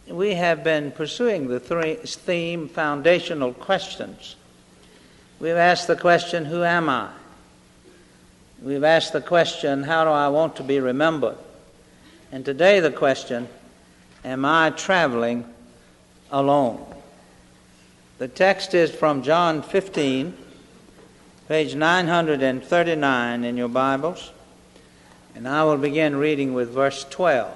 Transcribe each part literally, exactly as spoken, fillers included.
we have been pursuing the theme, foundational questions. We've asked the question, who am I? We've asked the question, how do I want to be remembered? And today the question, am I traveling alone? The text is from John fifteen, page nine hundred thirty-nine in your Bibles, and I will begin reading with verse twelve.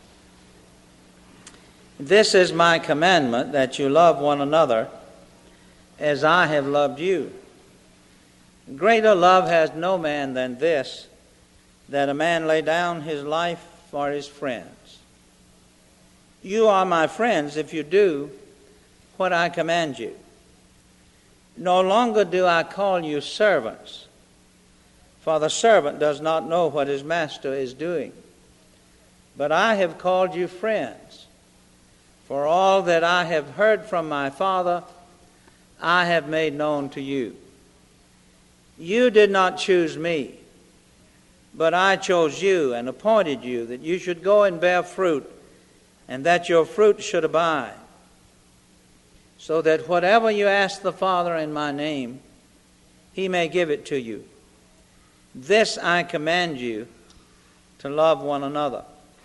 This is my commandment, that you love one another as I have loved you. Greater love has no man than this, that a man lay down his life for his friends. You are my friends if you do what I command you. No longer do I call you servants, for the servant does not know what his master is doing. But I have called you friends, for all that I have heard from my Father, I have made known to you. You did not choose me, but I chose you and appointed you that you should go and bear fruit, and that your fruit should abide, so that whatever you ask the Father in my name, he may give it to you. This I command you, to love one another.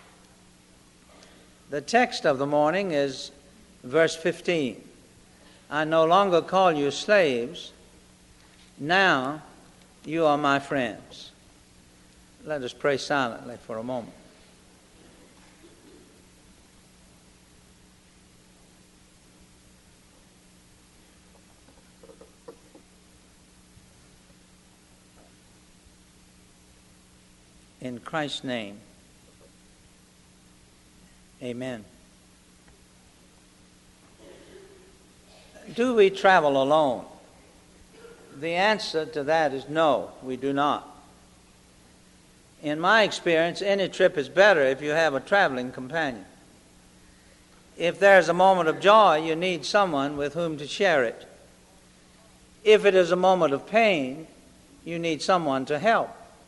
The text of the morning is verse fifteen. I no longer call you slaves. Now you are my friends. Let us pray silently for a moment. In Christ's name, amen. Do we travel alone? The answer to that is no, we do not. In my experience, any trip is better if you have a traveling companion. If there's a moment of joy, you need someone with whom to share it. If it is a moment of pain, you need someone to help.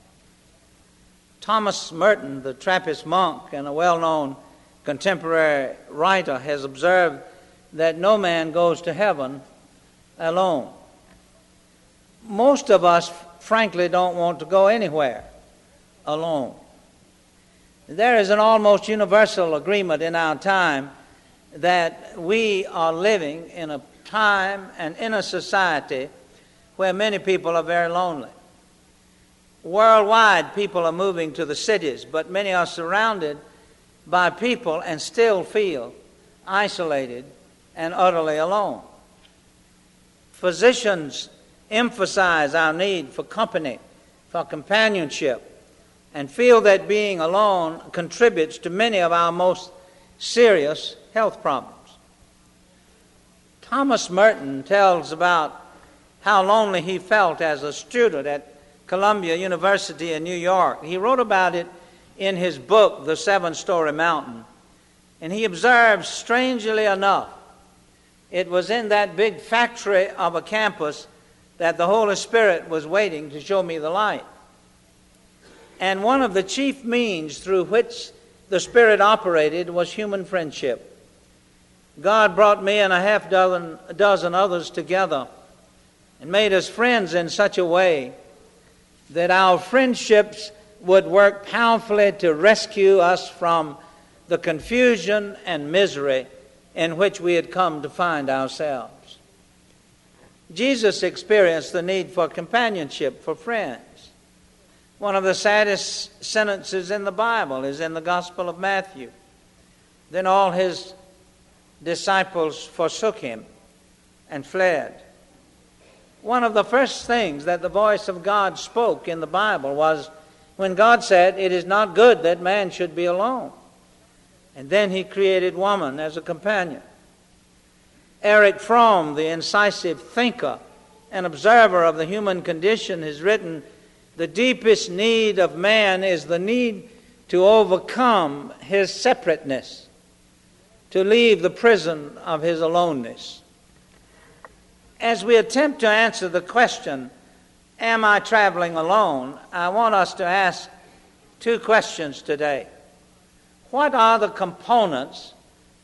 Thomas Merton, the Trappist monk and a well-known contemporary writer, has observed that no man goes to heaven alone. Most of us, frankly, don't want to go anywhere alone. There is an almost universal agreement in our time that we are living in a time and in a society where many people are very lonely. Worldwide, people are moving to the cities, but many are surrounded by people and still feel isolated and utterly alone. Physicians emphasize our need for company, for companionship, and feel that being alone contributes to many of our most serious health problems. Thomas Merton tells about how lonely he felt as a student at Columbia University in New York. He wrote about it in his book, The Seven-Story Mountain. And he observed, strangely enough, it was in that big factory of a campus that the Holy Spirit was waiting to show me the light. And one of the chief means through which the Spirit operated was human friendship. God brought me and a half dozen, a dozen others together and made us friends in such a way that our friendships would work powerfully to rescue us from the confusion and misery in which we had come to find ourselves. Jesus experienced the need for companionship, for friends. One of the saddest sentences in the Bible is in the Gospel of Matthew. Then all his disciples forsook him and fled. One of the first things that the voice of God spoke in the Bible was when God said, "It is not good that man should be alone." And then he created woman as a companion. Erich Fromm, the incisive thinker and observer of the human condition, has written, "The deepest need of man is the need to overcome his separateness, to leave the prison of his aloneness." As we attempt to answer the question, am I traveling alone? I want us to ask two questions today. What are the components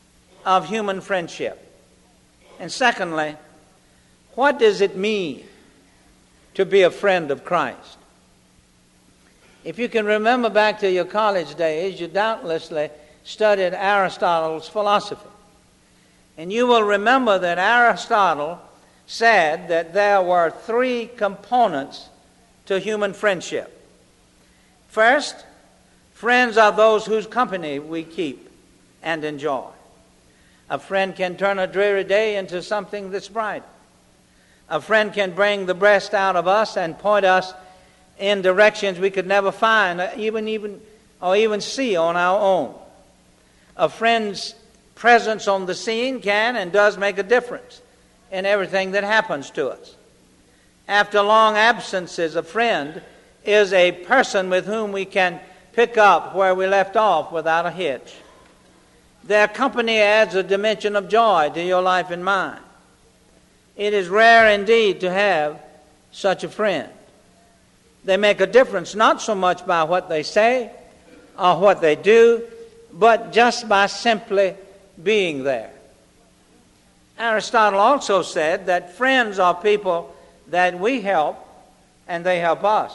of human friendship? And secondly, what does it mean to be a friend of Christ? If you can remember back to your college days, you doubtlessly studied Aristotle's philosophy. And you will remember that Aristotle said that there were three components to human friendship. First, friends are those whose company we keep and enjoy. A friend can turn a dreary day into something that's bright. A friend can bring the best out of us and point us in directions we could never find, or even, even, or even see on our own. A friend's presence on the scene can and does make a difference in everything that happens to us. After long absences, a friend is a person with whom we can pick up where we left off without a hitch. Their company adds a dimension of joy to your life and mine. It is rare indeed to have such a friend. They make a difference not so much by what they say or what they do, but just by simply being there. Aristotle also said that friends are people that we help and they help us.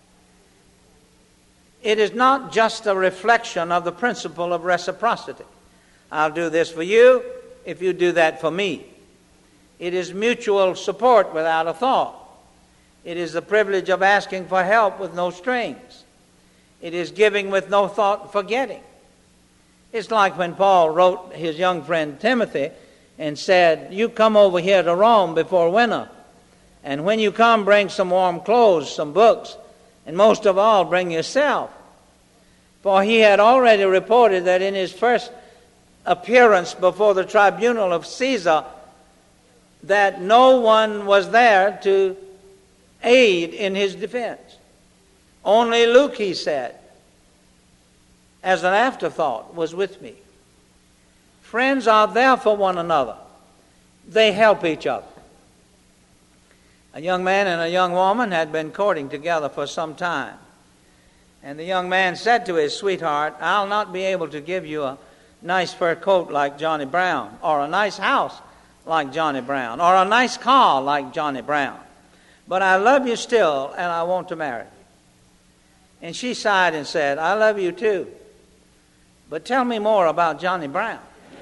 It is not just a reflection of the principle of reciprocity. I'll do this for you if you do that for me. It is mutual support without a thought. It is the privilege of asking for help with no strings. It is giving with no thought for getting. It's like when Paul wrote his young friend Timothy and said, "You come over here to Rome before winter, and when you come, bring some warm clothes, some books, and most of all, bring yourself." For he had already reported that in his first appearance before the tribunal of Caesar, that no one was there to aid in his defense. Only Luke, he said, as an afterthought, was with me. Friends are there for one another. They help each other. A young man and a young woman had been courting together for some time. And the young man said to his sweetheart, "I'll not be able to give you a nice fur coat like Johnny Brown, or a nice house like Johnny Brown, or a nice car like Johnny Brown. But I love you still, and I want to marry you." And she sighed and said, "I love you too. But tell me more about Johnny Brown."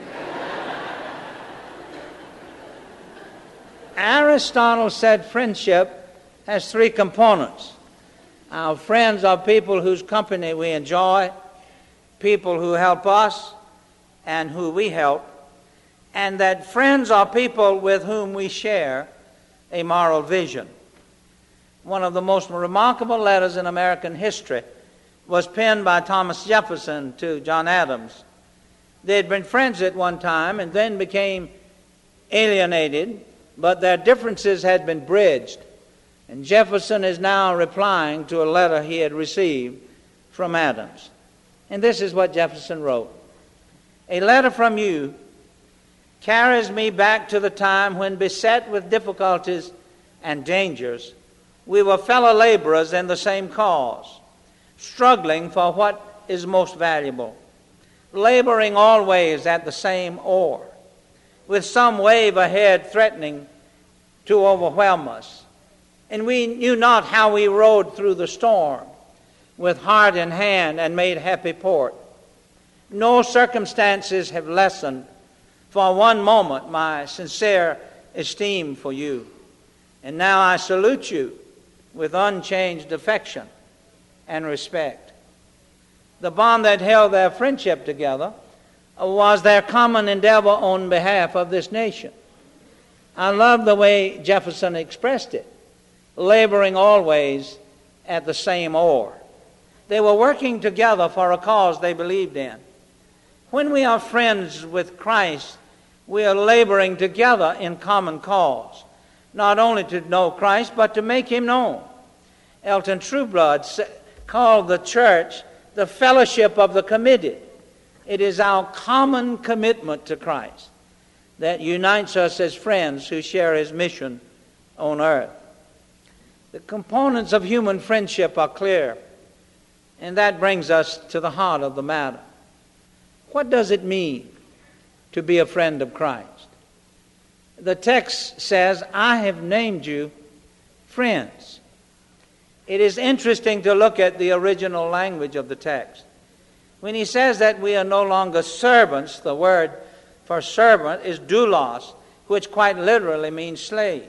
Aristotle said friendship has three components. Our friends are people whose company we enjoy, people who help us, and who we help, and that friends are people with whom we share a moral vision. One of the most remarkable letters in American history was penned by Thomas Jefferson to John Adams. They had been friends at one time and then became alienated, but their differences had been bridged. And Jefferson is now replying to a letter he had received from Adams. And this is what Jefferson wrote. "A letter from you carries me back to the time when, beset with difficulties and dangers, we were fellow laborers in the same cause, struggling for what is most valuable, laboring always at the same oar, with some wave ahead threatening to overwhelm us. And we knew not how we rode through the storm, with heart in hand and made happy port. No circumstances have lessened for one moment my sincere esteem for you. And now I salute you with unchanged affection and respect." The bond that held their friendship together was their common endeavor on behalf of this nation. I love the way Jefferson expressed it, laboring always at the same oar. They were working together for a cause they believed in. When we are friends with Christ, we are laboring together in common cause, not only to know Christ, but to make him known. Elton Trueblood called the church the fellowship of the committed. It is our common commitment to Christ that unites us as friends who share his mission on earth. The components of human friendship are clear, and that brings us to the heart of the matter. What does it mean to be a friend of Christ? The text says, I have named you friends. It is interesting to look at the original language of the text. When he says that we are no longer servants, the word for servant is doulos, which quite literally means slave.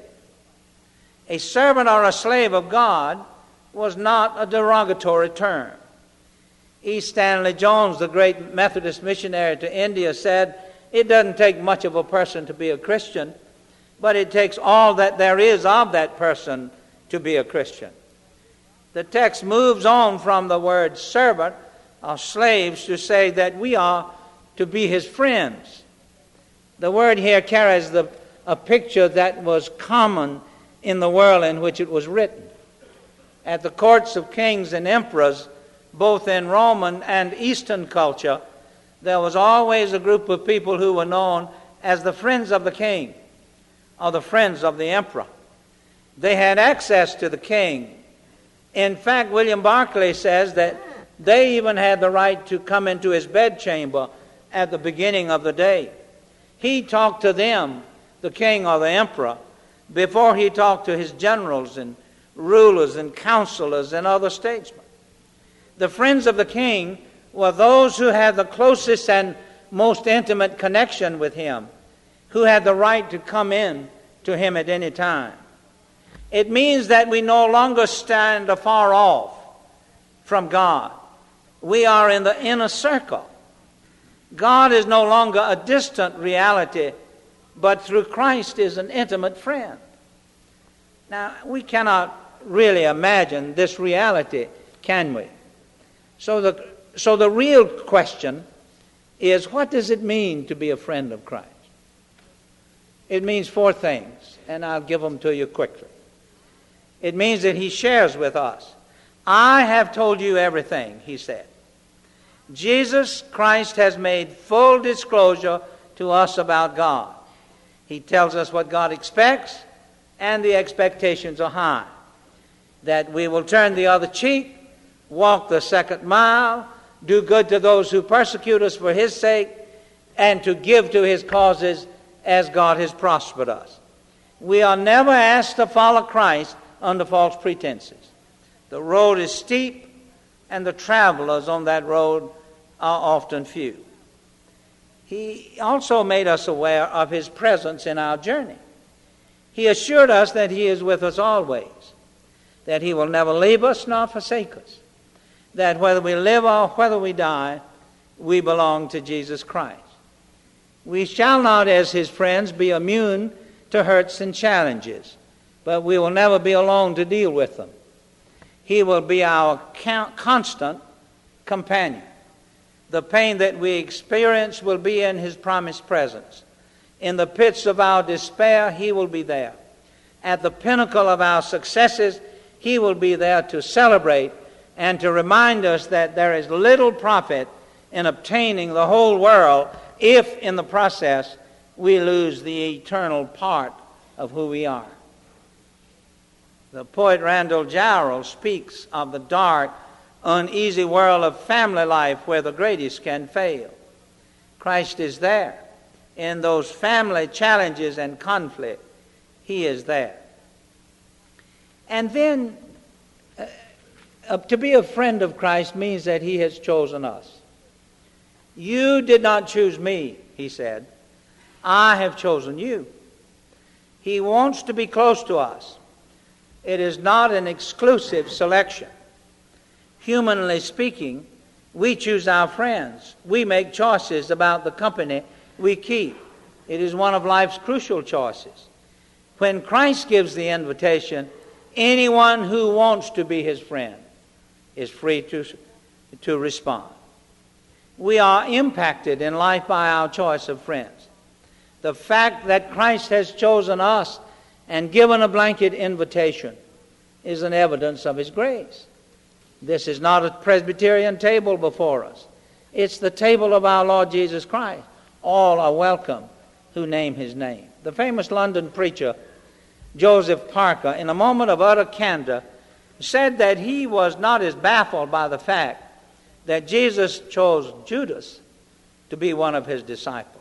A servant or a slave of God was not a derogatory term. E. Stanley Jones, the great Methodist missionary to India, said, it doesn't take much of a person to be a Christian, but it takes all that there is of that person to be a Christian. The text moves on from the word servant or slaves to say that we are to be his friends. The word here carries the, a picture that was common in the world in which it was written. At the courts of kings and emperors, both in Roman and Eastern culture, there was always a group of people who were known as the friends of the king or the friends of the emperor. They had access to the king. In fact, William Barclay says that they even had the right to come into his bedchamber at the beginning of the day. He talked to them, the king or the emperor, before he talked to his generals and rulers and counselors and other statesmen. The friends of the king were those who had the closest and most intimate connection with him, who had the right to come in to him at any time. It means that we no longer stand afar off from God. We are in the inner circle. God is no longer a distant reality, but through Christ is an intimate friend. Now, we cannot really imagine this reality, can we? So the, so the real question is, what does it mean to be a friend of Christ? It means four things, and I'll give them to you quickly. It means that he shares with us. I have told you everything, he said. Jesus Christ has made full disclosure to us about God. He tells us what God expects, and the expectations are high. That we will turn the other cheek, walk the second mile, do good to those who persecute us for his sake, and to give to his causes as God has prospered us. We are never asked to follow Christ under false pretenses. The road is steep, and the travelers on that road are often few. He also made us aware of his presence in our journey. He assured us that he is with us always, that he will never leave us nor forsake us, that whether we live or whether we die, we belong to Jesus Christ. We shall not, as his friends, be immune to hurts and challenges, but we will never be alone to deal with them. He will be our constant companion. The pain that we experience will be in his promised presence. In the pits of our despair, he will be there. At the pinnacle of our successes, he will be there to celebrate and to remind us that there is little profit in obtaining the whole world if, in the process, we lose the eternal part of who we are. The poet Randall Jarrell speaks of the dark, uneasy world of family life where the greatest can fail. Christ is there. In those family challenges and conflict, he is there. And then, uh, uh, to be a friend of Christ means that he has chosen us. You did not choose me, he said. I have chosen you. He wants to be close to us. It is not an exclusive selection. Humanly speaking, we choose our friends. We make choices about the company we keep. It is one of life's crucial choices. When Christ gives the invitation, anyone who wants to be his friend is free to, to respond. We are impacted in life by our choice of friends. The fact that Christ has chosen us and given a blanket invitation is an evidence of his grace. This is not a Presbyterian table before us. It's the table of our Lord Jesus Christ. All are welcome who name his name. The famous London preacher, Joseph Parker, in a moment of utter candor, said that he was not as baffled by the fact that Jesus chose Judas to be one of his disciples.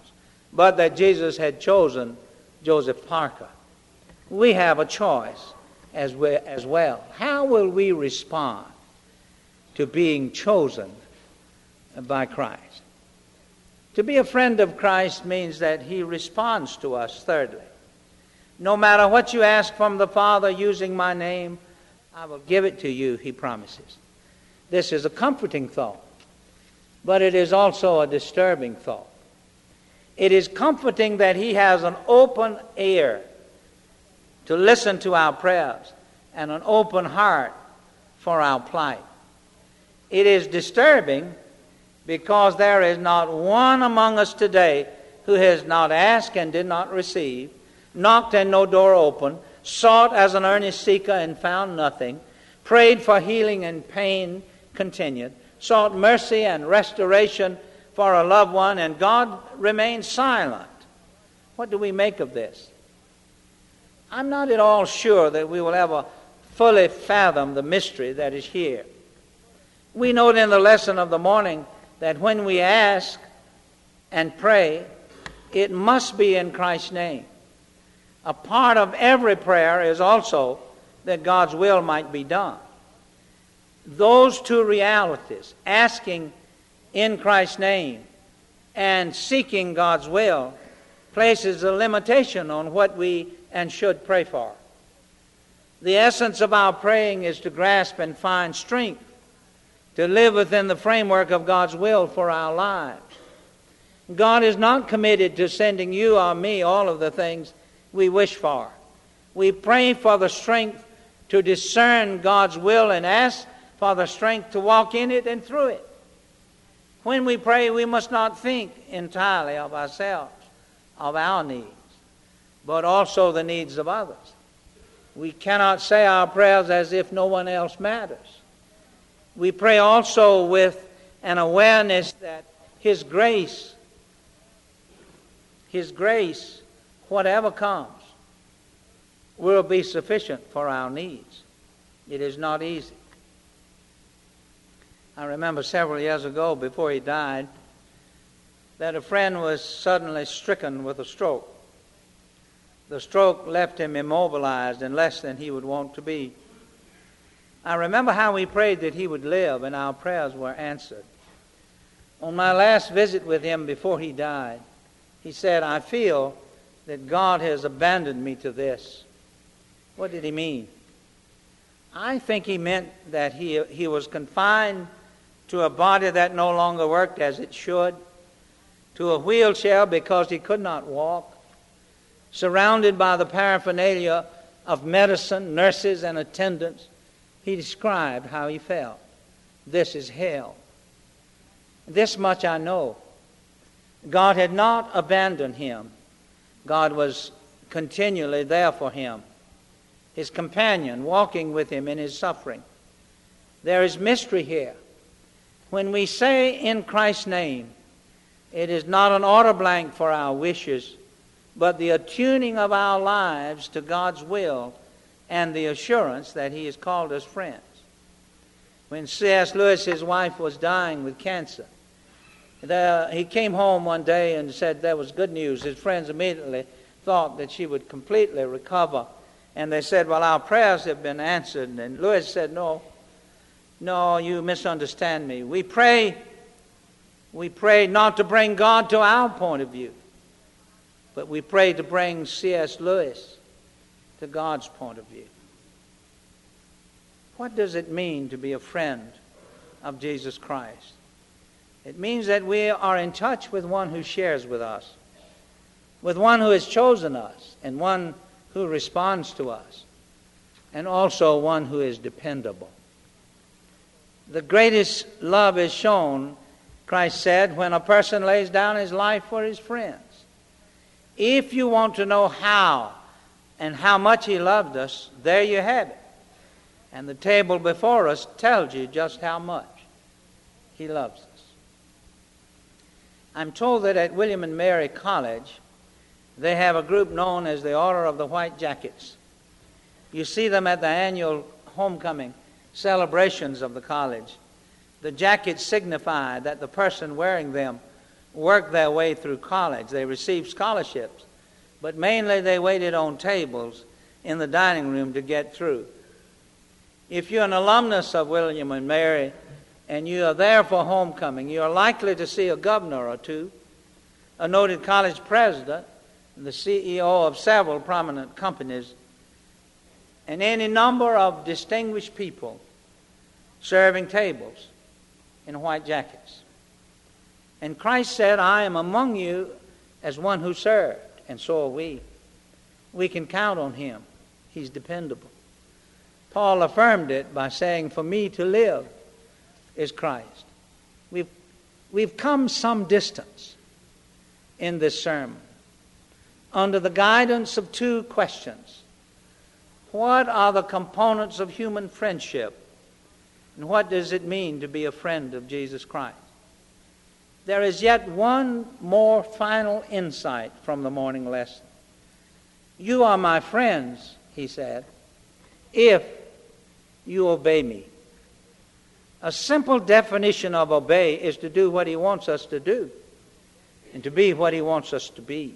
but that Jesus had chosen Joseph Parker. We have a choice as we, as well. How will we respond to being chosen by Christ? To be a friend of Christ means that he responds to us, thirdly. No matter what you ask from the Father using my name, I will give it to you, he promises. This is a comforting thought, but it is also a disturbing thought. It is comforting that he has an open ear to listen to our prayers and an open heart for our plight. It is disturbing because there is not one among us today who has not asked and did not receive, knocked and no door opened, sought as an earnest seeker and found nothing, prayed for healing and pain continued, sought mercy and restoration for a loved one, and God remained silent. What do we make of this? I'm not at all sure that we will ever fully fathom the mystery that is here. We note in the lesson of the morning that when we ask and pray, it must be in Christ's name. A part of every prayer is also that God's will might be done. Those two realities, asking in Christ's name and seeking God's will, places a limitation on what we and should pray for. The essence of our praying is to grasp and find strength to live within the framework of God's will for our lives. God is not committed to sending you or me all of the things we wish for. We pray for the strength to discern God's will and ask for the strength to walk in it and through it. When we pray, we must not think entirely of ourselves, of our needs, but also the needs of others. We cannot say our prayers as if no one else matters. We pray also with an awareness that His grace, His grace, whatever comes, will be sufficient for our needs. It is not easy. I remember several years ago, before he died, that a friend was suddenly stricken with a stroke. The stroke left him immobilized and less than he would want to be. I remember how we prayed that he would live, and our prayers were answered. On my last visit with him before he died, he said, "I feel that God has abandoned me to this." What did he mean? I think he meant that he, he was confined to a body that no longer worked as it should, to a wheelchair because he could not walk, surrounded by the paraphernalia of medicine, nurses, and attendants. He described how he felt. This is hell. This much I know. God had not abandoned him. God was continually there for him, his companion, walking with him in his suffering. There is mystery here. When we say in Christ's name, it is not an order blank for our wishes, but the attuning of our lives to God's will and the assurance that He has called us friends. When C S Lewis, his wife, was dying with cancer, there, he came home one day and said there was good news. His friends immediately thought that she would completely recover. And they said, "Well, our prayers have been answered." And Lewis said, no, no, you misunderstand me. We pray, we pray not to bring God to our point of view, but we pray to bring C S Lewis to God's point of view. What does it mean to be a friend of Jesus Christ? It means that we are in touch with one who shares with us, with one who has chosen us, and one who responds to us, and also one who is dependable. The greatest love is shown, Christ said, when a person lays down his life for his friends. If you want to know how and how much He loved us, there you have it. And the table before us tells you just how much He loves us. I'm told that at William and Mary College, they have a group known as the Order of the White Jackets. You see them at the annual homecoming celebrations of the college. The jackets signify that the person wearing them worked their way through college. They received scholarships, but mainly they waited on tables in the dining room to get through. If you're an alumnus of William and Mary and you are there for homecoming, you are likely to see a governor or two, a noted college president, the C E O of several prominent companies, and any number of distinguished people serving tables in white jackets. And Christ said, I am among you as one who served, and so are we. We can count on him. He's dependable. Paul affirmed it by saying, for me to live is Christ. We've, we've come some distance in this sermon under the guidance of two questions. What are the components of human friendship? And what does it mean to be a friend of Jesus Christ? There is yet one more final insight from the morning lesson. You are my friends, he said, if you obey me. A simple definition of obey is to do what he wants us to do and to be what he wants us to be.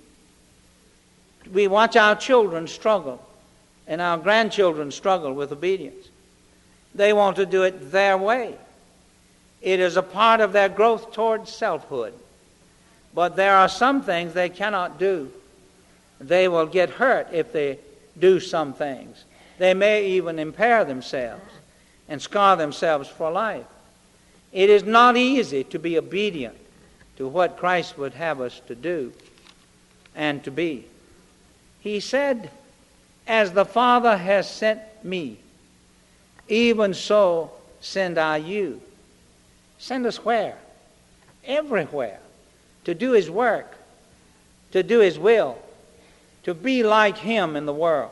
We watch our children struggle and our grandchildren struggle with obedience. They want to do it their way. It is a part of their growth towards selfhood. But there are some things they cannot do. They will get hurt if they do some things. They may even impair themselves and scar themselves for life. It is not easy to be obedient to what Christ would have us to do and to be. He said, as the Father has sent me, even so send I you. Send us where? Everywhere. To do his work, to do his will, to be like him in the world.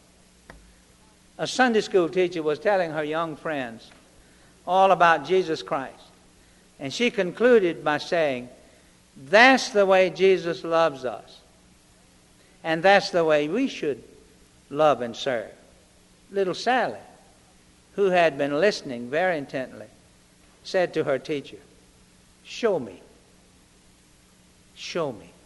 A Sunday school teacher was telling her young friends all about Jesus Christ. And she concluded by saying, that's the way Jesus loves us. And that's the way we should love and serve. Little Sally, who had been listening very intently, said to her teacher, show me. Show me.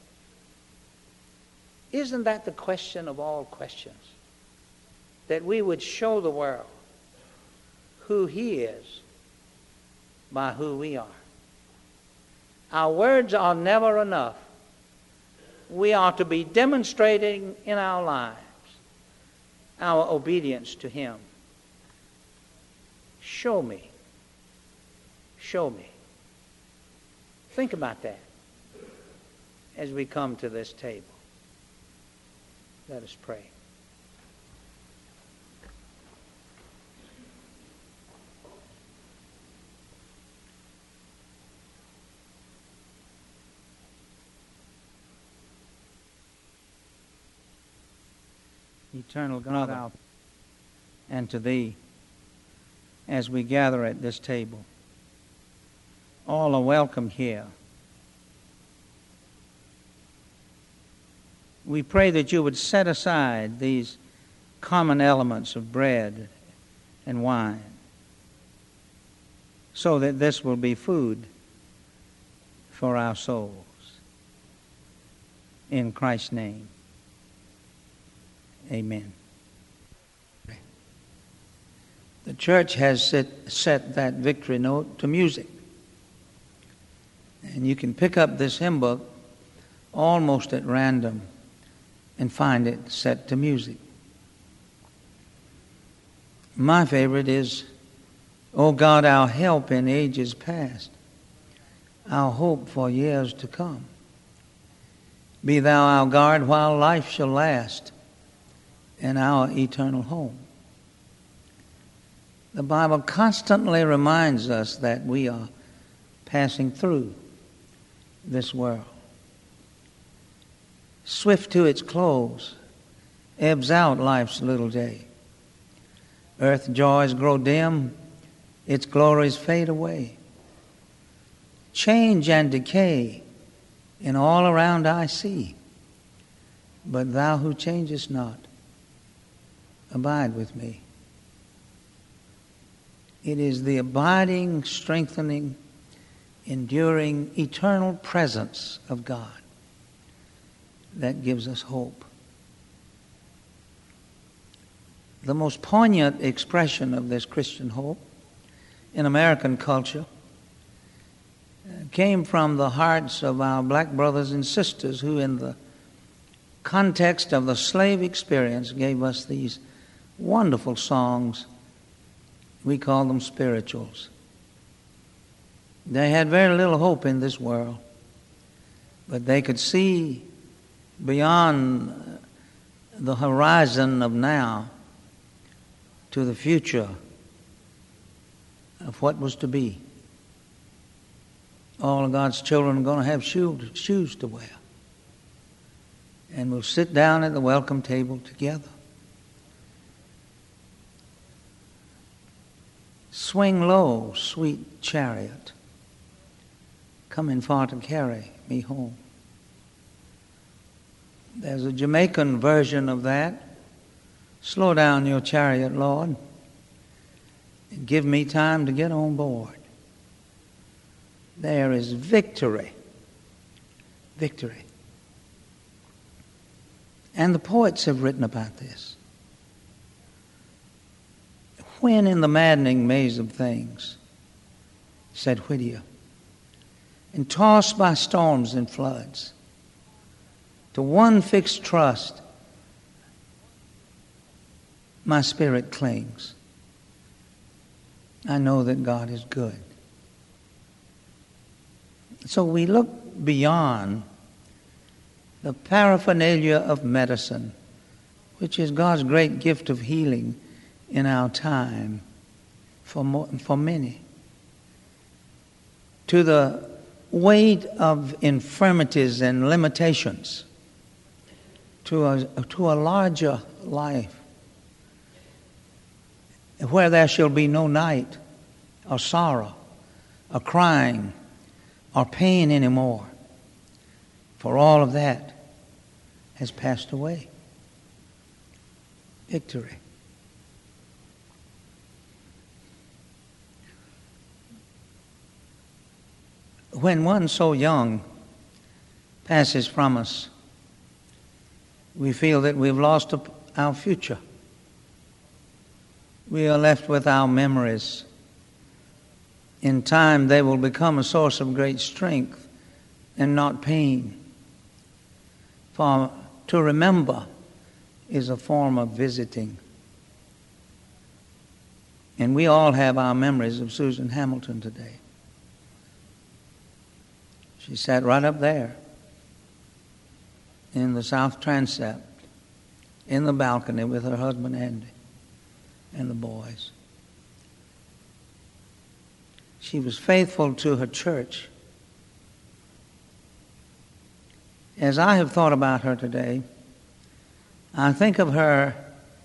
Isn't that the question of all questions? That we would show the world who he is by who we are. Our words are never enough. We are to be demonstrating in our lives our obedience to him. Show me. Show me. Think about that as we come to this table. Let us pray. Eternal God, and to thee, as we gather at this table, all are welcome here. We pray that you would set aside these common elements of bread and wine so that this will be food for our souls. In Christ's name, amen. The church has set, set that victory note to music. And you can pick up this hymn book almost at random and find it set to music. My favorite is, O God, our help in ages past, our hope for years to come. Be thou our guard while life shall last, and our eternal home. The Bible constantly reminds us that we are passing through this world. Swift to its close, ebbs out life's little day. Earth joys grow dim, its glories fade away. Change and decay in all around I see. But thou who changest not, abide with me. It is the abiding, strengthening, enduring, eternal presence of God that gives us hope. The most poignant expression of this Christian hope in American culture came from the hearts of our black brothers and sisters who, in the context of the slave experience, gave us these wonderful songs. We call them spirituals. They had very little hope in this world, but they could see beyond the horizon of now to the future of what was to be. All of God's children are going to have shoes, shoes to wear. And we'll sit down at the welcome table together. Swing low, sweet chariot, coming far to carry me home. There's a Jamaican version of that. Slow down your chariot, Lord, and give me time to get on board. There is victory. Victory. And the poets have written about this. When in the maddening maze of things, said Whittier, and tossed by storms and floods, to one fixed trust my spirit clings. I know that God is good. So we look beyond the paraphernalia of medicine, which is God's great gift of healing in our time for, more, for many, to the weight of infirmities and limitations, to a, to a larger life, where there shall be no night or sorrow or crying or pain anymore, for all of that has passed away. Victory. When one so young passes from us, we feel that we've lost our future. We are left with our memories. In time, they will become a source of great strength and not pain. For to remember is a form of visiting. And we all have our memories of Susan Hamilton today. She sat right up there in the South Transept, in the balcony with her husband Andy and the boys. She was faithful to her church. As I have thought about her today, I think of her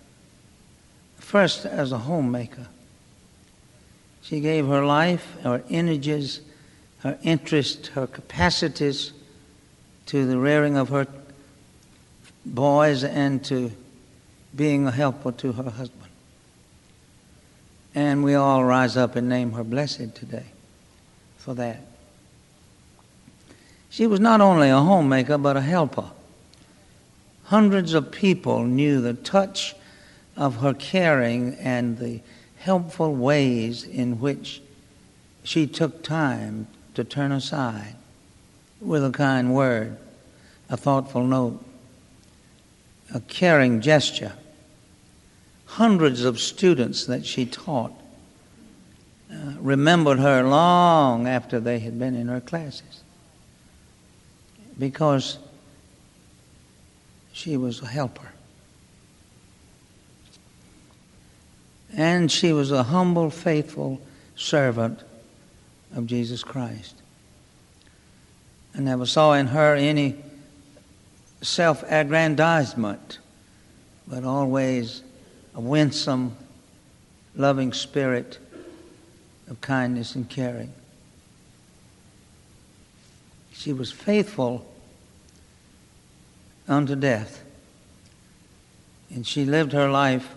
first as a homemaker. She gave her life, her energies, her interest, her capacities to the rearing of her boys and to being a helper to her husband. And we all rise up and name her blessed today for that. She was not only a homemaker, but a helper. Hundreds of people knew the touch of her caring and the helpful ways in which she took time to turn aside with a kind word, a thoughtful note, a caring gesture. Hundreds of students that she taught uh, remembered her long after they had been in her classes because she was a helper. And she was a humble, faithful servant of Jesus Christ. I never saw in her any self-aggrandizement, but always a winsome, loving spirit of kindness and caring. She was faithful unto death, and she lived her life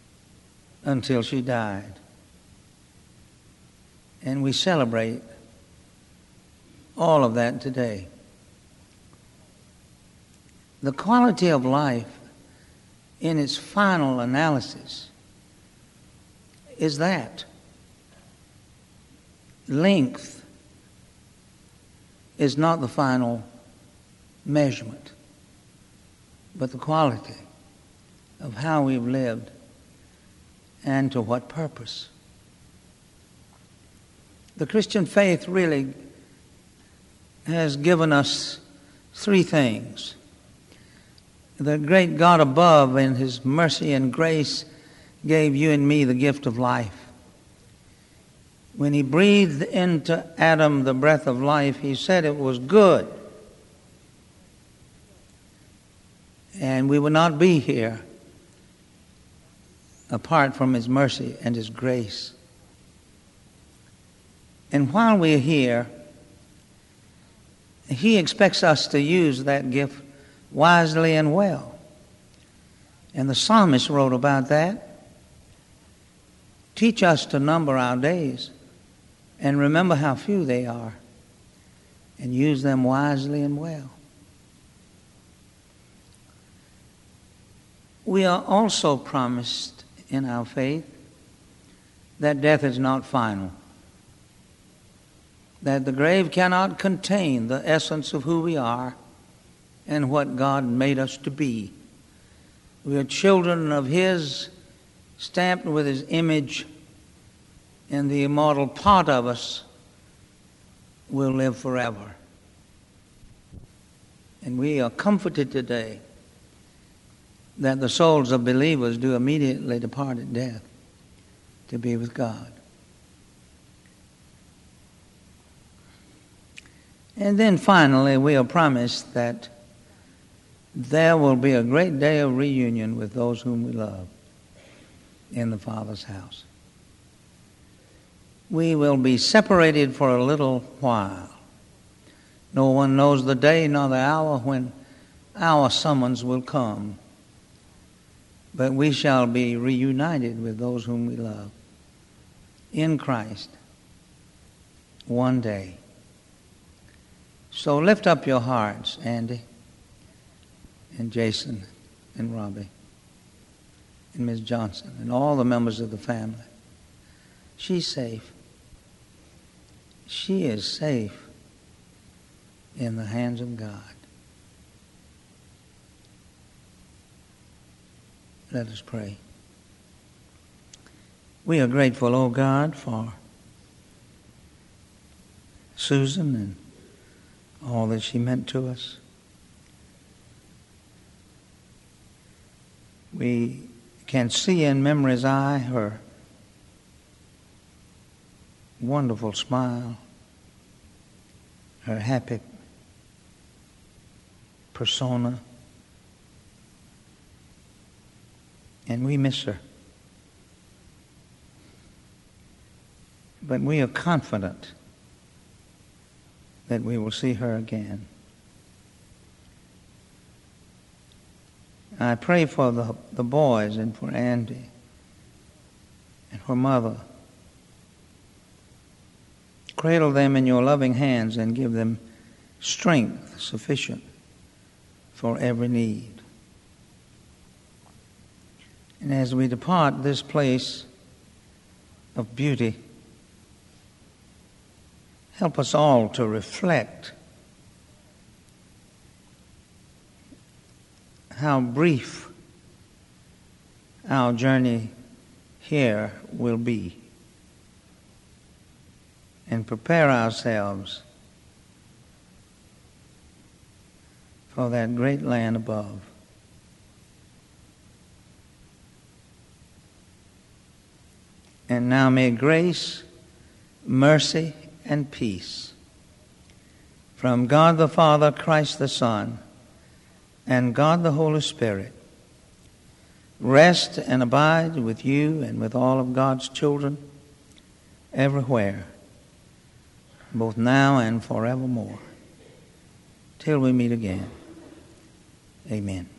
until she died. And we celebrate all of that today. The quality of life in its final analysis is that. Length is not the final measurement, but the quality of how we've lived and to what purpose. The Christian faith really has given us three things. The great God above, in His mercy and grace, gave you and me the gift of life. When He breathed into Adam the breath of life, He said it was good. And we would not be here apart from His mercy and His grace. And while we're here, He expects us to use that gift wisely and well. And the psalmist wrote about that. Teach us to number our days and remember how few they are, and use them wisely and well. We are also promised in our faith that death is not final, that the grave cannot contain the essence of who we are and what God made us to be. We are children of His, stamped with His image, and the immortal part of us will live forever. And we are comforted today that the souls of believers do immediately depart at death to be with God. And then finally, we are promised that there will be a great day of reunion with those whom we love in the Father's house. We will be separated for a little while. No one knows the day nor the hour when our summons will come, but we shall be reunited with those whom we love in Christ one day. So lift up your hearts, Andy and Jason and Robbie and Miss Johnson and all the members of the family. She's safe. She is safe in the hands of God. Let us pray. We are grateful, O God, for Susan and all that she meant to us. We can see in memory's eye her wonderful smile, her happy persona, and we miss her. But we are confident that we will see her again. I pray for the, the boys and for Andy and her mother. Cradle them in your loving hands and give them strength sufficient for every need. And as we depart this place of beauty, help us all to reflect how brief our journey here will be, and prepare ourselves for that great land above. And now may grace, mercy, and peace from God the Father, Christ the Son, and God the Holy Spirit rest and abide with you and with all of God's children everywhere, both now and forevermore, till we meet again. Amen.